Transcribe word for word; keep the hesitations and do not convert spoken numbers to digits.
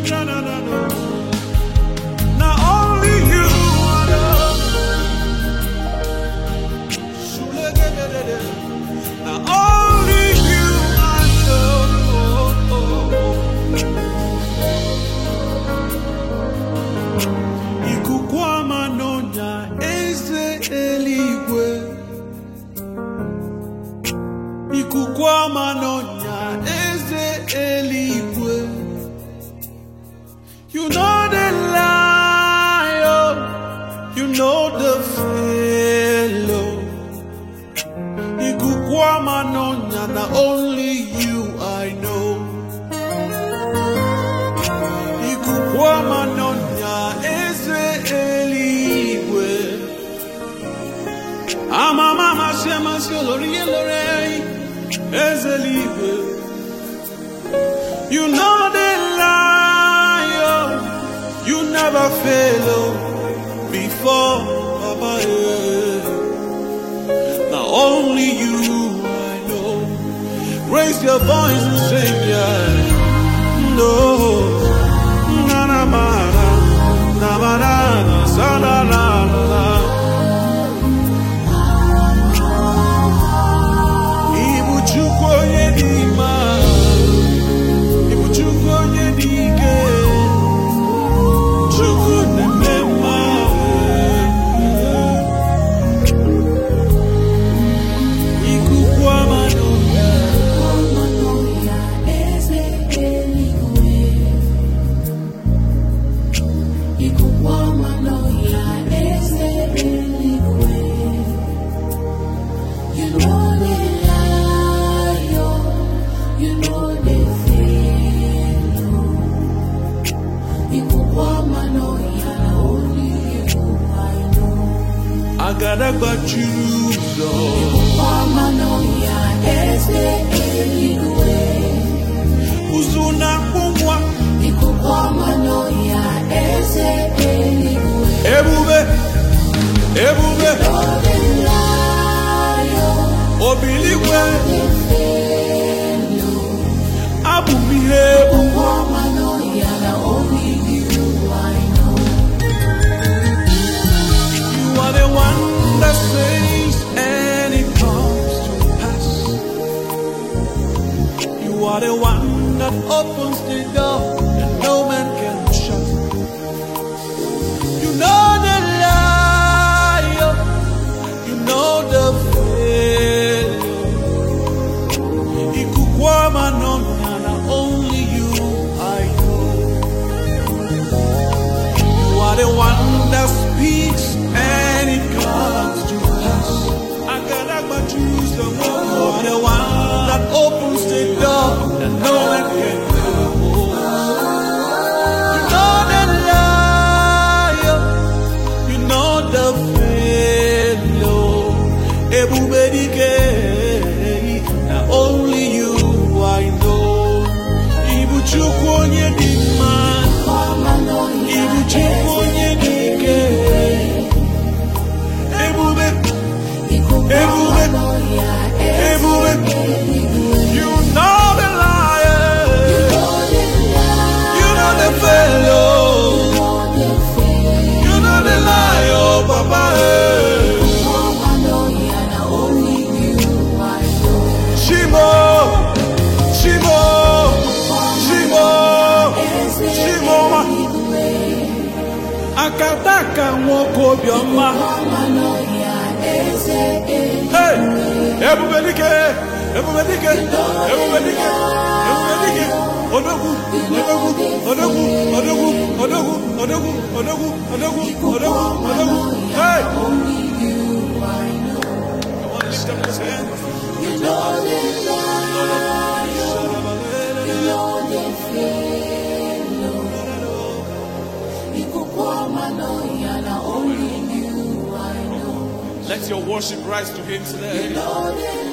No, no, no, no. Now only you I know. Now only you I know. Ikuku amanonya eze eligwe. Ikuku amanonya eze eligwe. You know the lie, oh, you know the fellow. Ikuku amanonya na only you I know. Ikuku amanonya eze eligwe. Ama mama shema sholori elorei eze eligwe. You know the lie, oh, you never fail, oh, before Papa. Eh. Now only you I know. Raise your voice and sing, yeah. No, na na na na na na na na na na. Ibu chukwu onye dị mma, Ibu chukwu onye dị ike, chukwu na-eme mma. Ikuku amanonya eze eligwe. Ikuku amanonya eze eligwe. You know the lie, oh, you know the fellow. Ikuku amanonya only you I know. I gotta got you, Lord. Ikuku amanonya eze eligwe. Uzuna kumwa. Ikuku amanonya eze eligwe. Ebube, ebube. Know the lie, oh, obiligwe. The fellow. Abumihe. Ikuku amanonya na only you I know. You are the one that says and it comes to pass. You are the one that opens the door and no man can shut. You know the lie, oh, you know the failure. Ikuku amanonya na only you I know. You are the one that speaks and it comes to pass. I gotta but choose the one. You are the one that opens the door that no man can close. You know the lie, you know the fellow. Ebube dike, na only you I know. Ibu chukwu onye dị mma, Ibu chukwu onye dị ike. Ebube, ebube, ebube. You know the liar, you know the fellow, you know the lie, oh Papa. Shimo, Shimo, Shimo, Shimo. Akataka nwoko obiọma. Hey, ebube dike, ebube dike, ebube dike, ebube dike. Odogwu, odogwu, odogwu, odogwu, odogwu, odogwu, odogwu, odogwu, odogwu, odogwu. Hey. Come on, lift up his hand. You know the lie, you know the fellow. Ikuku amanonya na only you I know. Let your worship rise to him today. You know the